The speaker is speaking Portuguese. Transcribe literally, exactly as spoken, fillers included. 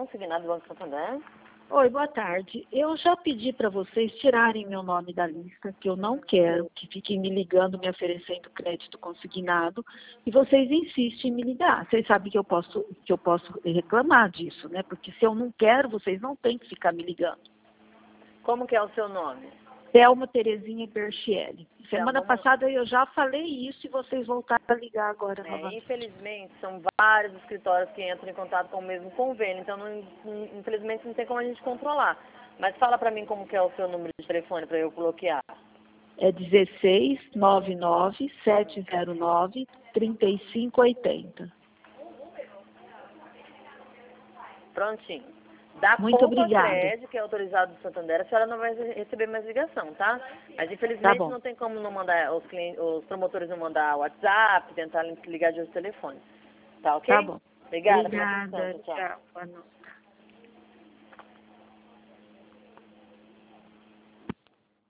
consignado do Banco Santander. Oi, boa tarde. Eu já pedi para vocês tirarem meu nome da lista, que eu não quero que fiquem me ligando, me oferecendo crédito consignado, e vocês insistem em me ligar. Vocês sabem que eu posso, que eu posso reclamar disso, né? Porque se eu não quero, vocês não têm que ficar me ligando. Como que é o seu nome? Thelma Terezinha Berchielli. Semana Thelma, vamos... passada eu já falei isso e vocês voltaram a ligar agora é, novamente. infelizmente, são vários escritórios que entram em contato com o mesmo convênio, então, não, infelizmente, não tem como a gente controlar. Mas fala para mim como que é o seu número de telefone para eu bloquear. É dezesseis, noventa e nove, sete zero nove, trinta e cinco oitenta. Prontinho. Da Muito Poupa obrigada. Crédito, que é autorizado do Santander, a senhora não vai receber mais ligação, tá? Mas, Tá infelizmente, bom. não tem como não mandar, os, clientes, os promotores não mandar WhatsApp, tentar ligar de outro telefone. Tá ok? Tá bom. Obrigada pela Obrigada. atenção. Tchau. Tchau. Boa noite.